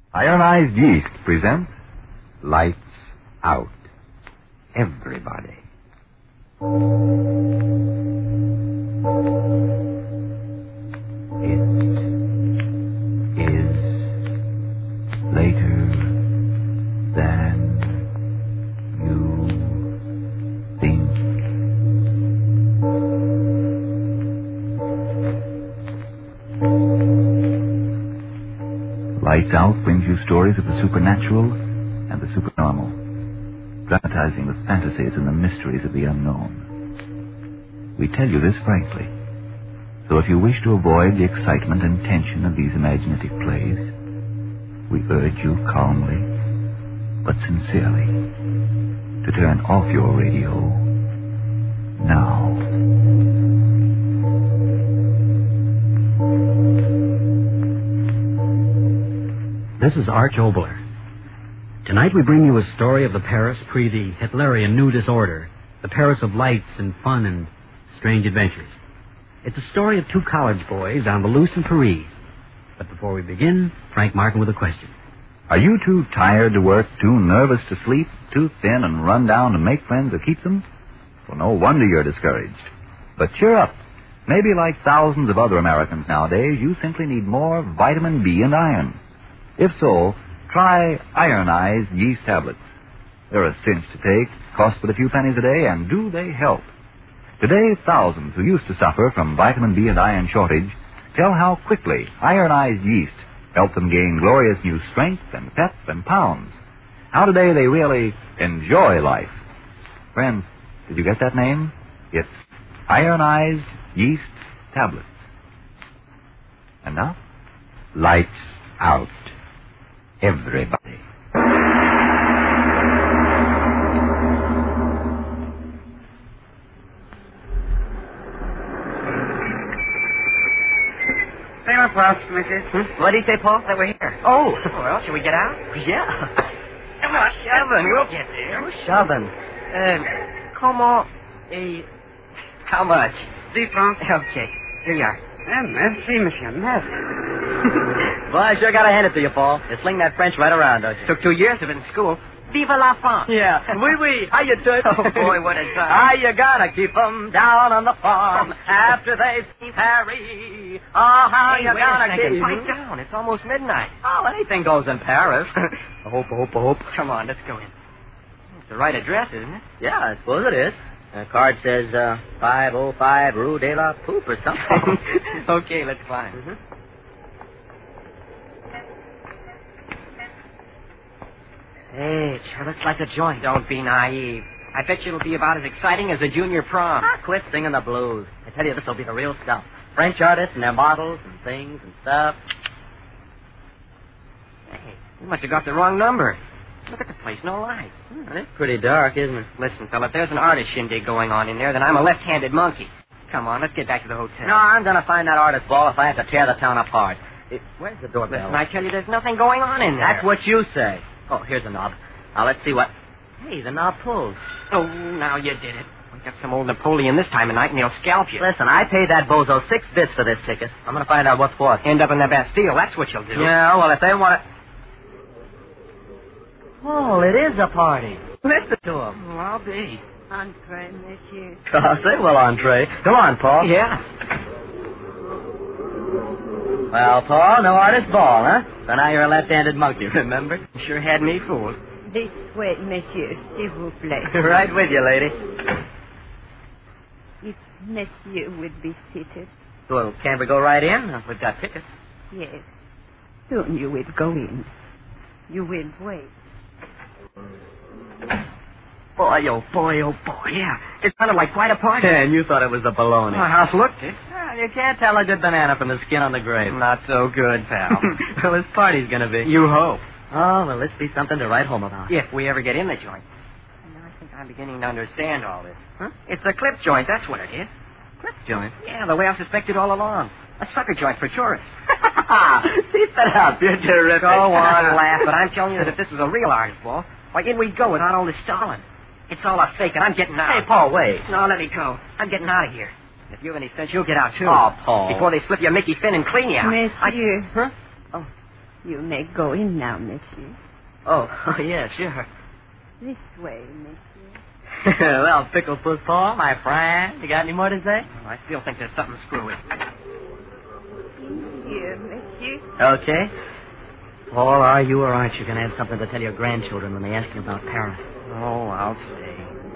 Ionized Yeast presents Lights Out. Everybody. It is later than you think. Lights Out brings you stories of the supernatural and the supernormal, dramatizing the fantasies and the mysteries of the unknown. We tell you this frankly, so if you wish to avoid the excitement and tension of these imaginative plays, we urge you calmly, but sincerely, to turn off your radio now. This is Arch Obler. Tonight we bring you a story of the Paris pre the Hitlerian New Disorder, the Paris of lights and fun and strange adventures. It's a story of two college boys on the loose in Paris. But before we begin, Frank Martin with a question. Are you too tired to work, too nervous to sleep, too thin and run down to make friends or keep them? Well, no wonder you're discouraged. But cheer up. Maybe like thousands of other Americans nowadays, you simply need more vitamin B and iron. If so, try Ionized Yeast tablets. They're a cinch to take, cost but a few pennies a day, and do they help? Today, thousands who used to suffer from vitamin B and iron shortage tell how quickly Ionized Yeast helped them gain glorious new strength and pep and pounds. How today they really enjoy life. Friends, did you get that name? It's Ionized Yeast tablets. And now, lights out. Everybody. Say what, Paul, Mrs. What did he say, Paul? That we're here. Oh. Well, shall we get out? Yeah. Come on, shoving. We'll get there. Who's shoving? Comment how much? 10 francs. Okay. Here you are. Merci, monsieur. Merci. Well, I sure got to hand it to you, Paul. You sling that French right around, don't you? Took 2 years of it in school. Vive la France. Yeah. Oui, oui. How you doing? Oh, boy, what a time. How you gonna keep 'em down on the farm after they see Paris? Oh, how Hey, you wait a gonna second. keep... Pipe down. It's almost midnight. Oh, anything goes in Paris. I hope. Come on, let's go in. It's the right address, isn't it? Yeah, I suppose it is. The card says 505 Rue de la Poupe or something. Okay, let's climb. Mm-hmm. Hey, it sure looks like a joint. Don't be naive. I bet you it'll be about as exciting as a junior prom. Quit singing the blues. I tell you, this will be the real stuff. French artists and their models and things and stuff. Hey, you must have got the wrong number. Look at the place, no lights. It's pretty dark, isn't it? Listen, fella, if there's an artist shindig going on in there, then I'm a left-handed monkey. Come on, let's get back to the hotel. No, I'm going to find that artist ball if I have to tear the town apart. Where's the doorbell? Listen, I tell you, there's nothing going on in there. That's what you say. Oh, here's a knob. Now, let's see what... Hey, the knob pulls. Oh, now you did it. Wake up some old Napoleon this time of night and he'll scalp you. Listen, I paid that bozo 6 bits for this ticket. I'm going to find out what's what. End up in the Bastille, that's what you'll do. Yeah, well, if they want to... Oh, it is a party. Listen to him. Well, I'll be. Entree, monsieur. Say, well, entree. Come on, Paul. Yeah. Well, Paul, no artist ball, huh? So now you're a left-handed monkey, remember? Sure had me fooled. This way, monsieur, s'il vous plaît. Right with you, lady. If monsieur would be seated. Well, can't we go right in? We've got tickets. Yes. Soon you will go in. You will wait. Boy, oh boy. Yeah, it sounded like quite a party. And you thought it was the baloney. My house looked it. Well, you can't tell a good banana from the skin on the grape. Not so good, pal. Well, this party's going to be. You hope. Oh, well, this be something to write home about. If we ever get in the joint. Now, I think I'm beginning to understand all this. Huh? It's a clip joint, that's what it is. Clip joint? Yeah, the way I suspected all along. A sucker joint for tourists. Keep it up. You're terrific. Go on, laugh, but I'm telling you that if this was a real artist ball, why, in we'd go without all this stalling. It's all a fake, and I'm getting out. Hey, Paul, wait. No, let me go. I'm getting out of here. If you have any sense, you'll get out, too. Oh, Paul. Before they slip you Mickey Finn and clean you out. Monsieur. Huh? Oh. You may go in now, monsieur. Oh, yeah, sure. This way, monsieur. Well, Pickle Puss Paul, my friend, you got any more to say? I still think there's something screwy. In here, monsieur. Okay. Paul, are you or aren't you going to have something to tell your grandchildren when they ask you about Paris? Oh, I'll stay.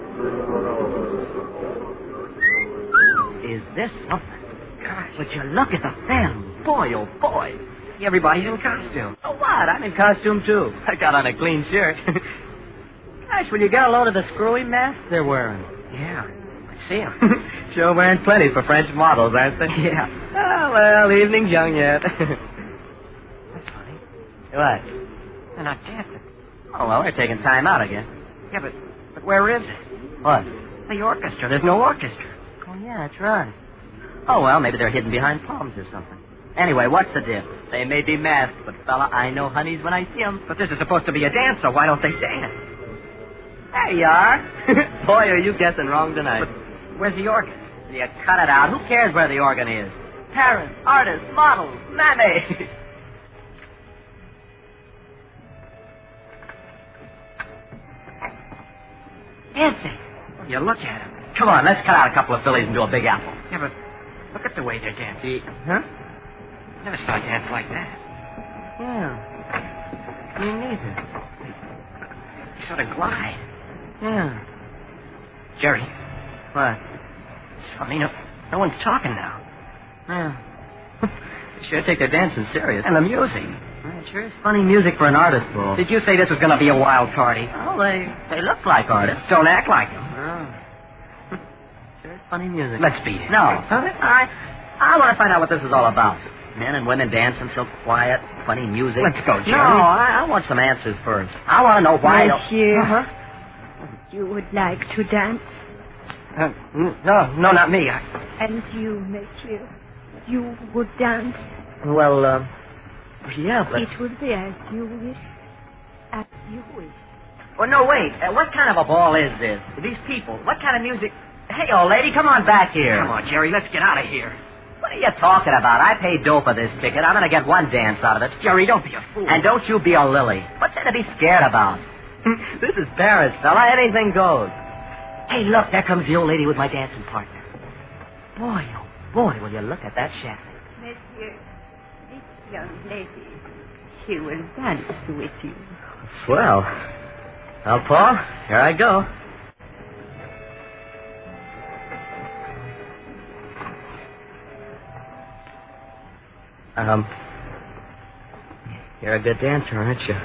Is this something? Gosh, would you look at the film? Boy, oh, boy. Everybody's in costume. Oh, what? I'm in costume, too. I got on a clean shirt. Gosh, will you get a load of the screwy masks they're wearing? Yeah, I see them. Sure wearing plenty for French models, aren't they? Yeah. Oh, well, evening's young yet. That's funny. What? They're not dancing. Oh, well, they're taking time out, I guess. Yeah, but where is it? What? The orchestra. There's no orchestra. Oh, yeah, that's right. Oh, well, maybe they're hidden behind palms or something. Anyway, what's the diff? They may be masked, but, fella, I know honeys when I see them. But this is supposed to be a dance, so why don't they dance? There you are. Boy, are you guessing wrong tonight. But where's the organ? You cut it out. Who cares where the organ is? Parents, artists, models, mammy. Dancing. You look at them. Come on, let's cut out a couple of fillies and do a big apple. Yeah, but look at the way they're dancing. Huh? Never saw a dance like that. Yeah. Me neither. They sort of glide. Yeah. Jerry, What? it's funny. No one's talking now. Yeah. They sure take their dancing serious. And the music. Well, it sure is funny music for an artist, Bull. Did you say this was going to be a wild party? Oh, they look like artists. Don't act like them. Oh. Sure is funny music. Let's beat it. No. I want to find out what this is all about. Men and women dancing so quiet, funny music. Let's go, Jerry. No, I want some answers first. I want to know why. Monsieur, Uh-huh. you would like to dance? No, not me. And you, monsieur, you would dance? Well, yeah, but... It would be as you wish. As you wish. Well, no, wait. What kind of a ball is this? These people, what kind of music... Hey, old lady, come on back here. Come on, Jerry, let's get out of here. What are you talking about? I paid dough for this ticket. I'm going to get one dance out of it. Jerry, don't be a fool. And don't you be a lily. What's there to be scared about? This is Paris, fella. Anything goes. Hey, look, there comes the old lady with my dancing partner. Boy, oh boy, will you look at that chassis. Monsieur, this young lady, she will dance with you. Swell. Well, Paul, here I go. You're a good dancer, aren't you?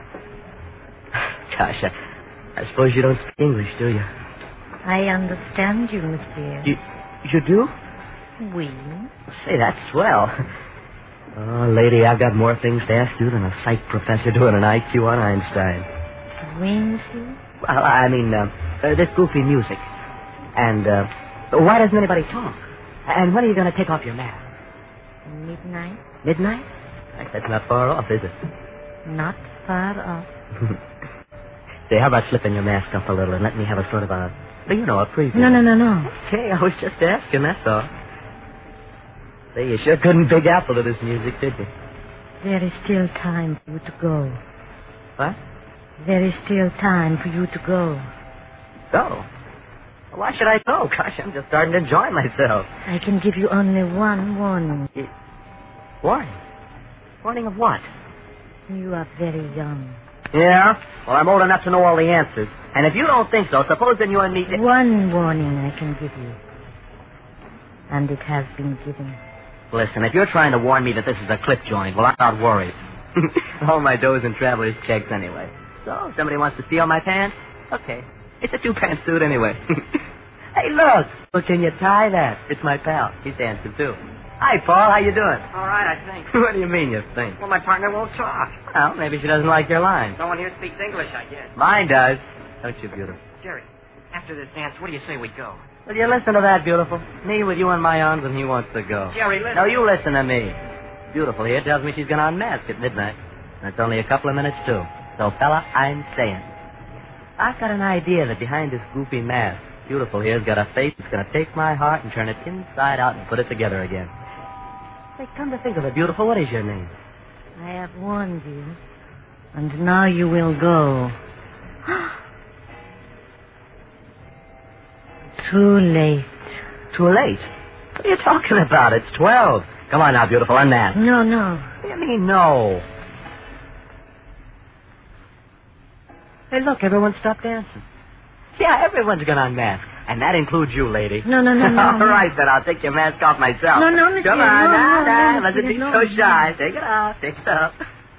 Gosh, I suppose you don't speak English, do you? I understand you, monsieur. You do? Oui. Say, that's swell. Oh, lady, I've got more things to ask you than a psych professor doing an IQ on Einstein. Oui, monsieur? Well, I mean, this goofy music. And, why doesn't anybody talk? And when are you going to take off your mask? Midnight? Midnight? That's not far off, is it? Not far off. Say, how about slipping your mask up a little and let me have a sort of a preview? No. Hey, I was just asking, that's all. Say, you sure couldn't big apple to this music, did you? There is still time for you to go. What? There is still time for you to go. Go? Why should I go? Gosh, I'm just starting to enjoy myself. I can give you only one warning. Warning? Warning of what? You are very young. Yeah? Well, I'm old enough to know all the answers. And if you don't think so, suppose then you and me... One warning I can give you. And it has been given. Listen, if you're trying to warn me that this is a clip joint, well, I'm not worried. All my dough's in traveler's checks anyway. So, if somebody wants to steal my pants, okay. It's a two-pants suit anyway. Hey, look! Well, can you tie that? It's my pal. He's dancing, too. Hi, Paul. How you doing? All right, I think. What do you mean, you think? Well, my partner won't talk. Well, maybe she doesn't like your lines. No one here speaks English, I guess. Mine does. Don't you, beautiful? Jerry, after this dance, what do you say we go? Will you listen to that, beautiful? Me with you in my arms and he wants to go. Jerry, listen. No, you listen to me. Beautiful here tells me she's going to unmask at midnight. And it's only a couple of minutes, too. So, fella, I'm staying. I've got an idea that behind this goofy mask, Beautiful here's got a face that's going to take my heart and turn it inside out and put it together again. Say, come to think of it, Beautiful, what is your name? I have warned you. And now you will go. Too late. Too late? What are you talking about? It's 12. Come on now, beautiful, unmask. No, no. What do you mean, no? Hey, look, everyone stopped dancing. Yeah, everyone's gonna unmask. And that includes you, lady. No. All right, then I'll take your mask off myself. No, monsieur. Come on, No, mustn't be no. so shy. Take it off, take it off.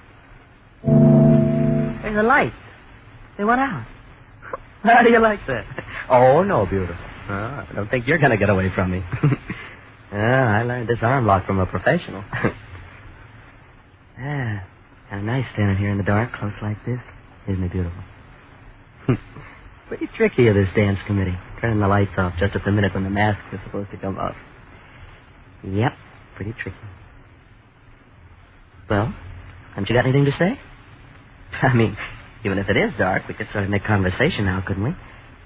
There's the lights. They went out. How do you like that? Oh, no, beautiful. Oh, I don't think you're going to get away from me. I learned this arm lock from a professional. Kind of nice standing here in the dark, close like this. Isn't it beautiful? Pretty tricky of this dance committee. Turning the lights off just at the minute when the mask is supposed to come off. Yep, pretty tricky. Well, haven't you got anything to say? I mean, even if it is dark, we could sort of make conversation now, couldn't we?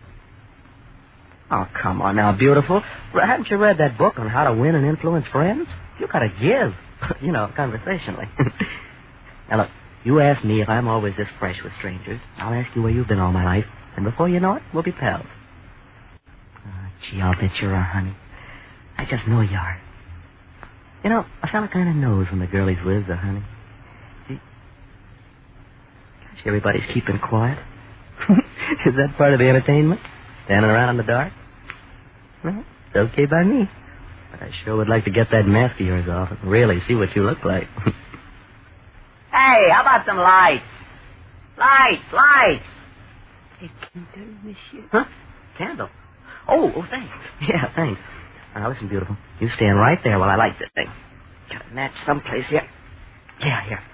Oh, come on now, beautiful. Haven't you read that book on how to win and influence friends? You gotta give, conversationally. Now, look, you ask me if I'm always this fresh with strangers. I'll ask you where you've been all my life. And before you know it, we'll be pals. Oh, gee, I'll bet you are, honey. I just know you are. A fella kind of knows when the girl he's with is a honey. Gosh, everybody's keeping quiet. Is that part of the entertainment? Standing around in the dark? Well, it's okay by me. But I sure would like to get that mask of yours off and really see what you look like. Hey, how about some lights? Lights! A candle, monsieur. Huh? Candle? Oh, thanks. Yeah, thanks. Now, listen, beautiful. You stand right there while I light this thing. Got a match someplace here. Yeah, here.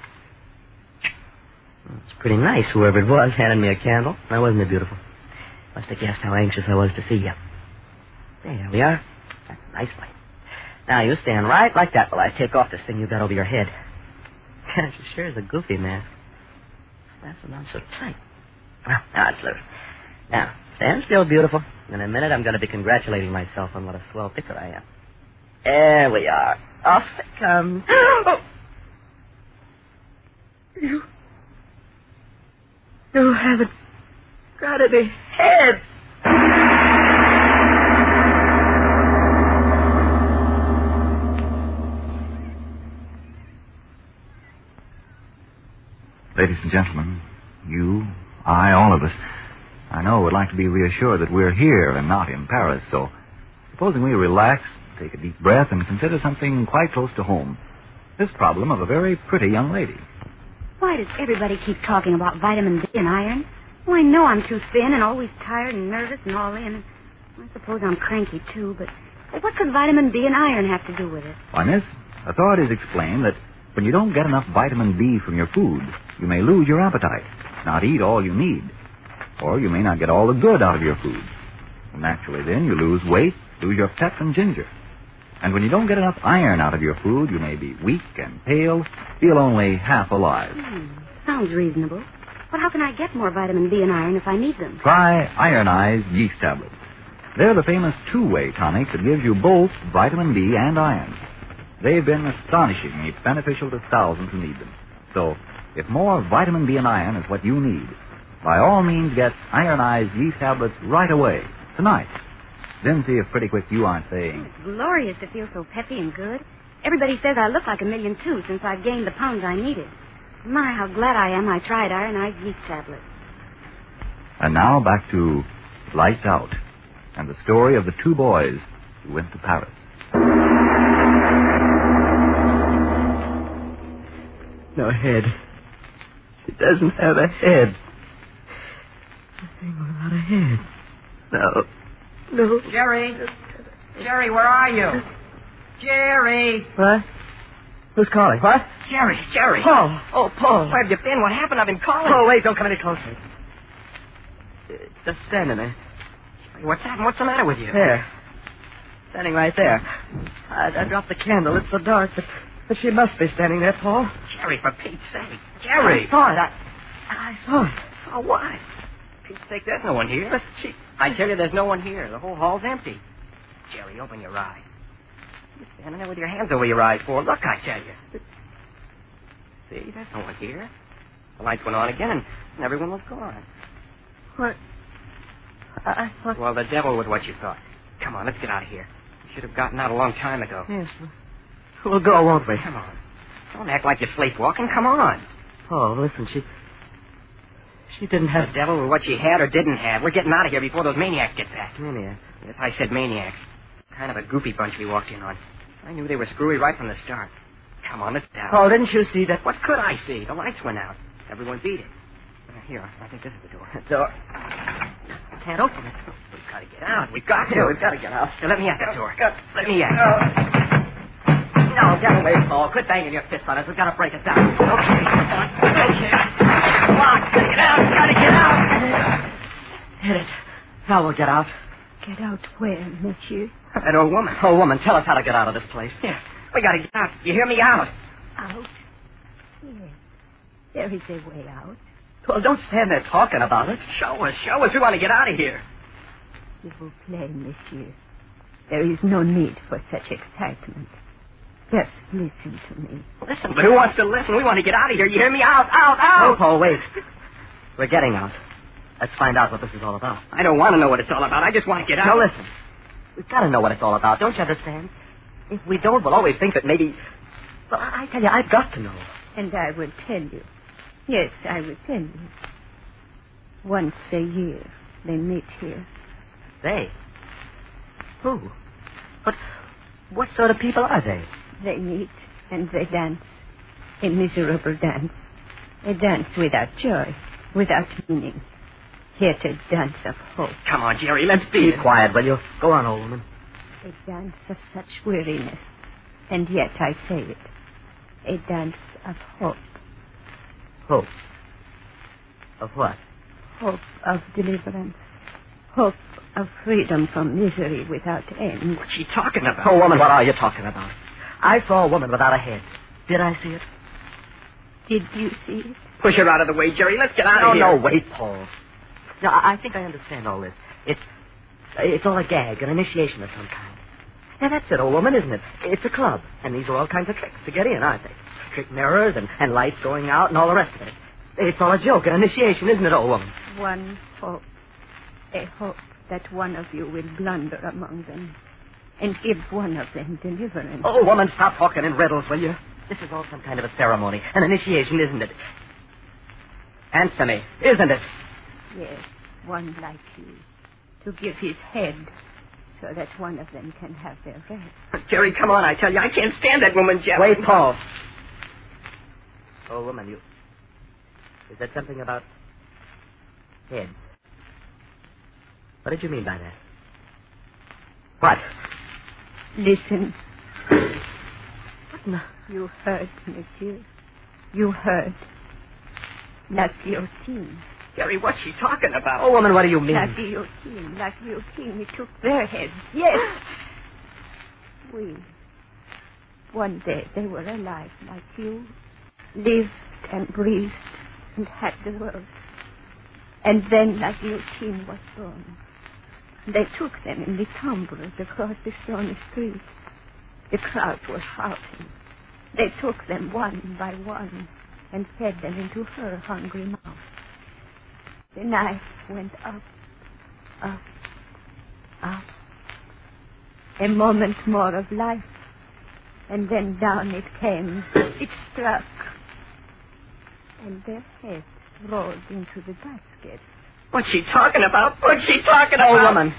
It's pretty nice, whoever it was handed me a candle. Now, wasn't it beautiful? Must have guessed how anxious I was to see you. There we are. That's a nice light. Now, you stand right like that while I take off this thing you got over your head. Gosh, it sure is a goofy mask. That's not so tight. Well, now it's loose. Now, stand still, beautiful. In a minute, I'm going to be congratulating myself on what a swell picker I am. There we are. Off it comes. You haven't got any head. Ladies and gentlemen, you, I, all of us, I know would like to be reassured that we're here and not in Paris, so supposing we relax, take a deep breath, and consider something quite close to home. This problem of a very pretty young lady. Why does everybody keep talking about vitamin D and iron? Well, I know I'm too thin and always tired and nervous and all in. I suppose I'm cranky, too, but what could vitamin D and iron have to do with it? Why, miss, authorities explain that when you don't get enough vitamin D from your food, you may lose your appetite, not eat all you need. Or you may not get all the good out of your food. And naturally, then, you lose weight, lose your pep and ginger. And when you don't get enough iron out of your food, you may be weak and pale, feel only half alive. Sounds reasonable. But how can I get more vitamin D and iron if I need them? Try ironized yeast tablets. They're the famous two-way tonic that gives you both vitamin D and iron. They've been astonishingly beneficial to thousands who need them. So, if more vitamin D and iron is what you need, by all means get ironized yeast tablets right away, tonight. Then see if pretty quick you aren't saying... It's glorious to feel so peppy and good. Everybody says I look like $1 million, too, since I've gained the pounds I needed. My, how glad I am I tried ironized yeast tablets. And now back to Lights Out and the story of the two boys who went to Paris. No head. She doesn't have a head. Nothing without a head. No. Jerry, where are you? Jerry! What? Who's calling? What? Jerry! Paul. Oh, Paul. Where have you been? What happened? I've been calling. Oh, wait, don't come any closer. It's just standing there. What's happened? What's the matter with you? There. Standing right there. I dropped the candle. It's so dark, but she must be standing there, Paul. Jerry, for Pete's sake. Jerry! I saw it. I saw it. So what? For Pete's sake, there's no one here. But I tell you, there's no one here. The whole hall's empty. Jerry, open your eyes. You're standing there with your hands over your eyes for. Look, I tell you. See, there's no one here. The lights went on again, and everyone was gone. What? I thought... Well, the devil was what you thought. Come on, let's get out of here. We should have gotten out a long time ago. Yes. We'll go, won't we? Come on. Don't act like you're sleepwalking. Come on. Oh, listen, she didn't have... The devil was what she had or didn't have. We're getting out of here before those maniacs get back. Maniac. Yes, I said maniacs. Kind of a goofy bunch we walked in on. I knew they were screwy right from the start. Come on, let's down. Oh, didn't you see that? What could I see? The lights went out. Everyone beat it. Here, I think this is the door. Door. Can't open it. We've got to get out. We've got to. We've got to get out. Now, let me at that door. Let me at. No, get away, Paul. Quit banging your fist on us. We've got to break it down. Okay. Okay. Come on. Gotta get out. Gotta get out. Hit it. Now we'll get out. Get out where, monsieur? That old woman. Oh, woman, tell us how to get out of this place. Yeah. We gotta get out. You hear me? Out. Out? Yes. There is a way out. Well, don't stand there talking about it. Show us. Show us. We want to get out of here. S'il vous plaît, monsieur. There is no need for such excitement. Just listen to me. Listen, but who wants to listen? We want to get out of here. You hear me? Out, out, out. Oh, Paul, wait. We're getting out. Let's find out what this is all about. I don't want to know what it's all about. I just want to get out. Now, listen. We've got to know what it's all about. Don't you understand? If we don't, we'll always think that maybe... Well, I tell you, I've got to know. And I will tell you. Yes, I will tell you. Once a year, they meet here. They? Who? But what sort of people are they? They meet and they dance. A miserable dance. A dance without joy, without meaning. Yet a dance of hope. Come on, Jerry, let's Be quiet, will you? Go on, old woman. A dance of such weariness. And yet I say it. A dance of hope. Hope? Of what? Hope of deliverance. Hope of freedom from misery without end. What's she talking about? Oh, woman, what are you talking about? I saw a woman without a head. Did I see it? Did you see it? Push her out of the way, Jerry. Let's get out of here. No, wait, Paul. No, I think I understand all this. It's all a gag, an initiation of some kind. Now, that's it, old woman, isn't it? It's a club, and these are all kinds of tricks to get in, aren't they? Trick mirrors and lights going out and all the rest of it. It's all a joke, an initiation, isn't it, old woman? One hope. A hope that one of you will blunder among them and give one of them deliverance. Oh, woman, stop talking in riddles, will you? This is all some kind of a ceremony, an initiation, isn't it? Answer me, isn't it? Yes, one like you. To give his head so that one of them can have their rest. Jerry, come on, I tell you. I can't stand that woman, Jerry. Wait, Paul. Oh, woman, you said something about heads. What did you mean by that? What? Listen. What in the... You heard, monsieur. You heard. La guillotine. Jerry, what's she talking about? Oh, woman, what do you mean? La guillotine. La guillotine. We took their heads. Yes. We. One day they were alive like you. Lived and breathed and had the world. And then La guillotine was born. They took them in the tumbrels across the stony street. The crowd was shouting. They took them one by one and fed them into her hungry mouth. The knife went up, up, up. A moment more of life, and then down it came. It struck, and their heads rolled into the basket. What's she talking about? What's she talking about? Oh, woman.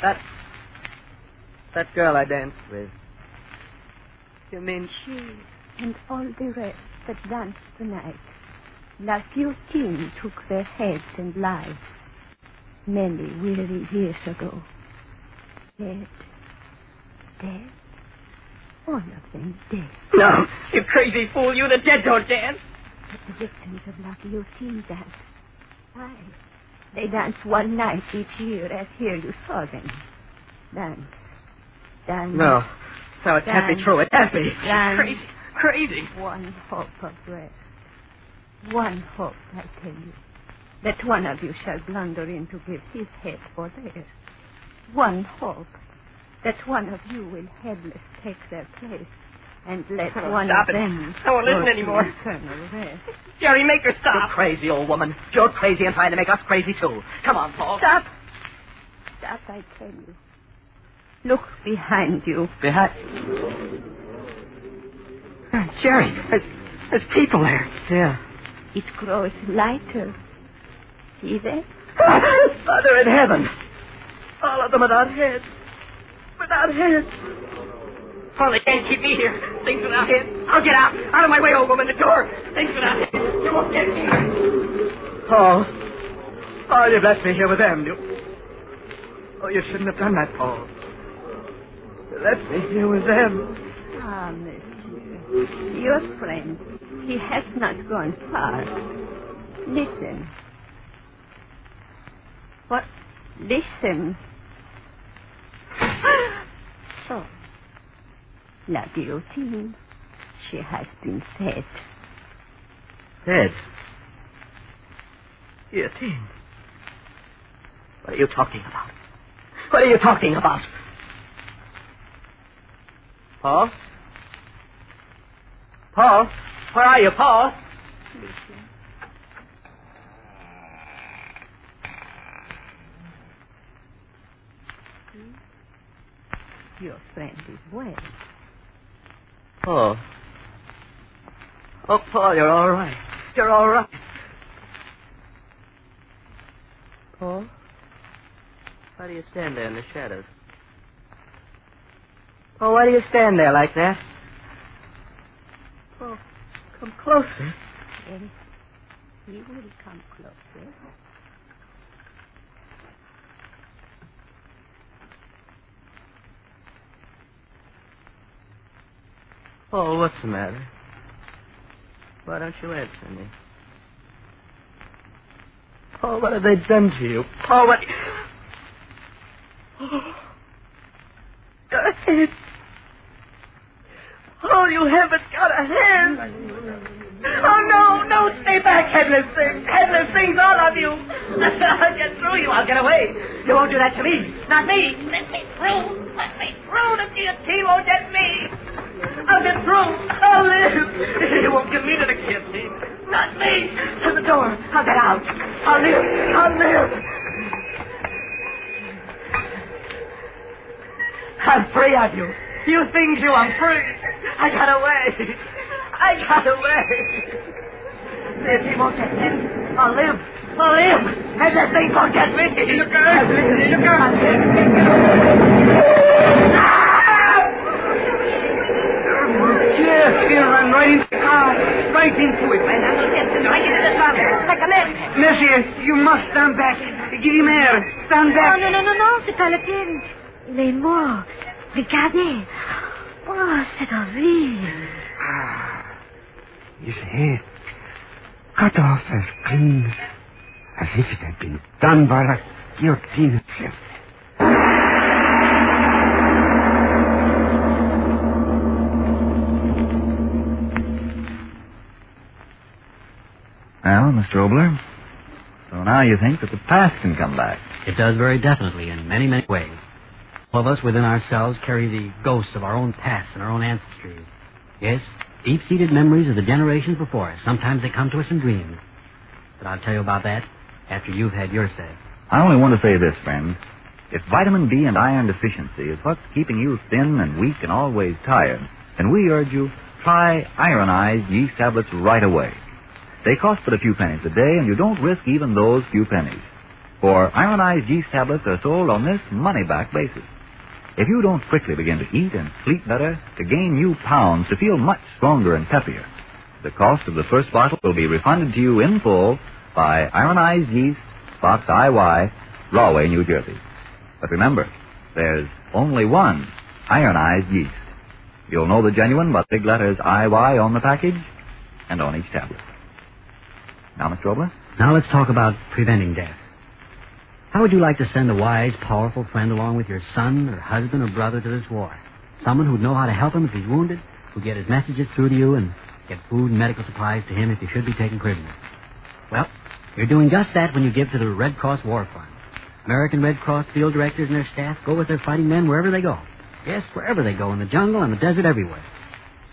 That girl I danced with. You mean she and all the rest that danced tonight. La guillotine took their heads and lives many weary years ago. Dead. Dead. All of them dead. No, you crazy fool. You, the dead don't dance. But the victims of La guillotine dance. Why? They dance one night each year, as here you saw them. Dance. Dance. No. No, it can't be true. It can't be. Dance. Crazy. Crazy. One hope of rest. One hope, I tell you. That one of you shall blunder in to give his head for theirs. One hope. That one of you will headless take their place. And let one Stop of it. them... I won't listen go anymore. to Colonel West. Jerry, make her You're stop. crazy, old woman. You're crazy and trying to make us crazy, too. Come on, Paul. Stop. Stop, I tell you. Look behind you. Behind... Jerry, there's people there. Yeah. It grows lighter. See that? Father in heaven. All of them without heads. Without heads. Oh, they can't keep me here. Things without heads. I'll get out. Out of my way, old woman. The door. Things without heads. You won't get me. Paul. Paul, you've left me here with them. Oh, you shouldn't have done that, Paul. You left me here with them. Ah, monsieur. Your friend. He has not gone far. Listen. What? Listen. So, La Guillotine, she has been fed. Dead. Guillotine. What are you talking about? What are you talking about? Paul? Paul? Where are you, Paul? Listen. Your friend is well. Paul. Oh, Paul, you're all right. You're all right. Paul? Why do you stand there in the shadows? Paul, why do you stand there like that? Paul, come closer. Then he will come closer. Paul, what's the matter? Why don't you answer me? Paul, what have they done to you? Paul, what... Oh, your head. Oh, you haven't got a hand. Oh, no, stay back, headless things. Headless things, all of you. I'll get through you. I'll get away. You won't do that to me. Not me. Let me through. Let me through. The guillotine won't get me. I'll get through. I'll live. You won't get me to the guillotine. Not me. To the door. I'll get out. I'll live. I'll live. I'm free of you. You things you, I'm free. I got away. I got away. If he won't get me, I'll live. I'll live. And that thing won't get me. You girl. You girl. Yes, he'll run right into the car. Right into it. Right into the car. Like a left. Monsieur, you must stand back. Give him air. Stand back. Non, c'est pas la peine. Il est mort. Regardez. Oh, c'est horrible. His head cut off as clean as if it had been done by the guillotine itself. Well, Mr. Obler, so now you think that the past can come back. It does very definitely in many, many ways. All of us within ourselves carry the ghosts of our own past and our own ancestry. Yes, deep-seated memories of the generations before us. Sometimes they come to us in dreams. But I'll tell you about that after you've had your say. I only want to say this, friend. If vitamin B and iron deficiency is what's keeping you thin and weak and always tired, then we urge you, try ironized yeast tablets right away. They cost but a few pennies a day, and you don't risk even those few pennies. For ironized yeast tablets are sold on this money-back basis. If you don't quickly begin to eat and sleep better, to gain new pounds, to feel much stronger and peppier, the cost of the first bottle will be refunded to you in full by Ironized Yeast, Box IY, Rahway, New Jersey. But remember, there's only one ironized yeast. You'll know the genuine by the big letters IY on the package and on each tablet. Now, Mr. Obler? Now let's talk about preventing death. How would you like to send a wise, powerful friend along with your son or husband or brother to this war? Someone who'd know how to help him if he's wounded, who'd get his messages through to you, and get food and medical supplies to him if he should be taken prisoner. Well, you're doing just that when you give to the Red Cross War Fund. American Red Cross field directors and their staff go with their fighting men wherever they go. Yes, wherever they go, in the jungle, in the desert, everywhere.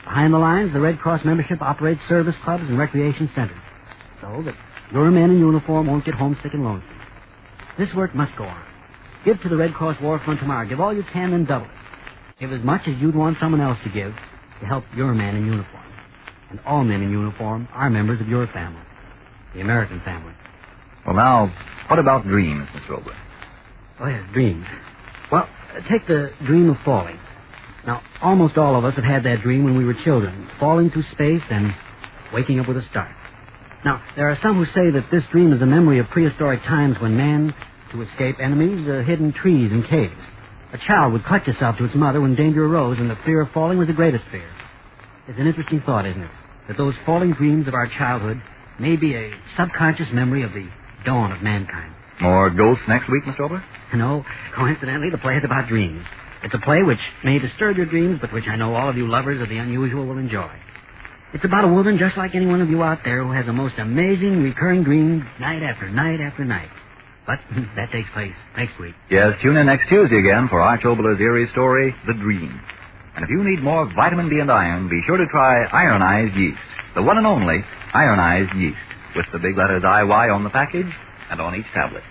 Behind the lines, the Red Cross membership operates service clubs and recreation centers so that your men in uniform won't get homesick and lonesome. This work must go on. Give to the Red Cross War Fund tomorrow. Give all you can and double it. Give as much as you'd want someone else to give to help your man in uniform. And all men in uniform are members of your family, the American family. Well, now, what about dreams, Miss Roebler? Oh, yes, dreams. Well, take the dream of falling. Now, almost all of us have had that dream when we were children, falling through space and waking up with a start. Now, there are some who say that this dream is a memory of prehistoric times when man, to escape enemies, hid in trees and caves. A child would clutch itself to its mother when danger arose, and the fear of falling was the greatest fear. It's an interesting thought, isn't it? That those falling dreams of our childhood may be a subconscious memory of the dawn of mankind. More ghosts next week, Mr. Roebler? No, coincidentally, the play is about dreams. It's a play which may disturb your dreams, but which I know all of you lovers of the unusual will enjoy. It's about a woman just like any one of you out there who has a most amazing recurring dream night after night after night. But that takes place next week. Yes, tune in next Tuesday again for Arch Obler's eerie story, The Dream. And if you need more vitamin D and iron, be sure to try ironized yeast, the one and only ironized yeast, with the big letters IY on the package and on each tablet.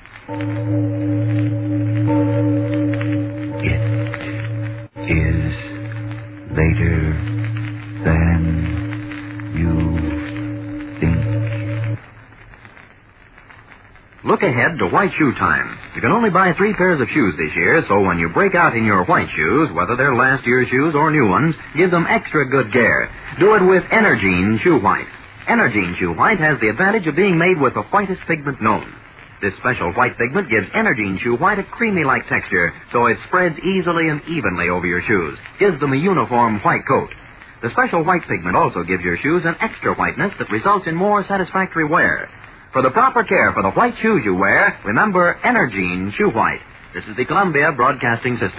It is later than you think. Look ahead to white shoe time. You can only buy 3 pairs of shoes this year, so when you break out in your white shoes, whether they're last year's shoes or new ones, give them extra good care. Do it with Energine Shoe White. Energine Shoe White has the advantage of being made with the whitest pigment known. This special white pigment gives Energine Shoe White a creamy-like texture, so it spreads easily and evenly over your shoes, gives them a uniform white coat. The special white pigment also gives your shoes an extra whiteness that results in more satisfactory wear. For the proper care for the white shoes you wear, remember Energine Shoe White. This is the Columbia Broadcasting System.